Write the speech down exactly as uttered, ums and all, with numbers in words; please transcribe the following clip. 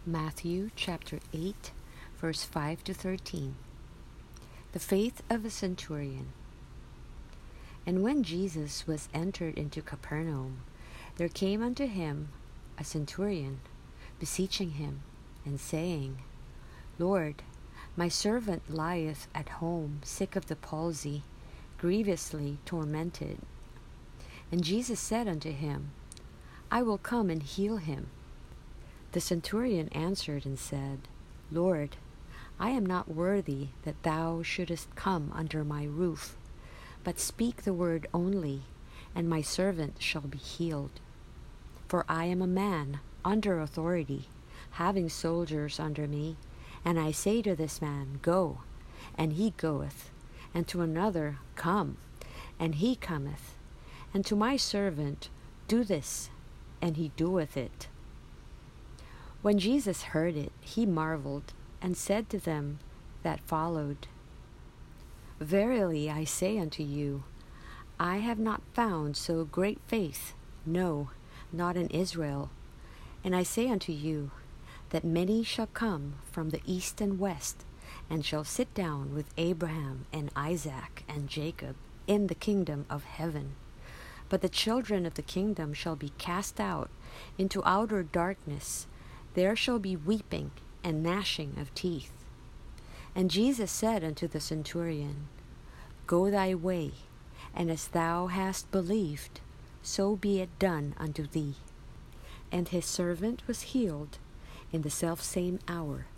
Matthew chapter eight, verse five to thirteen. The faith of a centurion. And when Jesus was entered into Capernaum, there came unto him a centurion, beseeching him, and saying, Lord, my servant lieth at home, sick of the palsy, grievously tormented. And Jesus said unto him, I will come and heal him. The centurion answered and said, Lord, I am not worthy that thou shouldest come under my roof, but speak the word only, and my servant shall be healed. For I am a man under authority, having soldiers under me, and I say to this man, Go, and he goeth, and to another, Come, and he cometh, and to my servant, Do this, and he doeth it. When Jesus heard it, he marveled, and said to them that followed, Verily I say unto you, I have not found so great faith, no, not in Israel. And I say unto you, that many shall come from the east and west, and shall sit down with Abraham and Isaac and Jacob in the kingdom of heaven. But the children of the kingdom shall be cast out into outer darkness. There shall be weeping and gnashing of teeth. And Jesus said unto the centurion, Go thy way, and as thou hast believed, so be it done unto thee. And his servant was healed in the selfsame hour.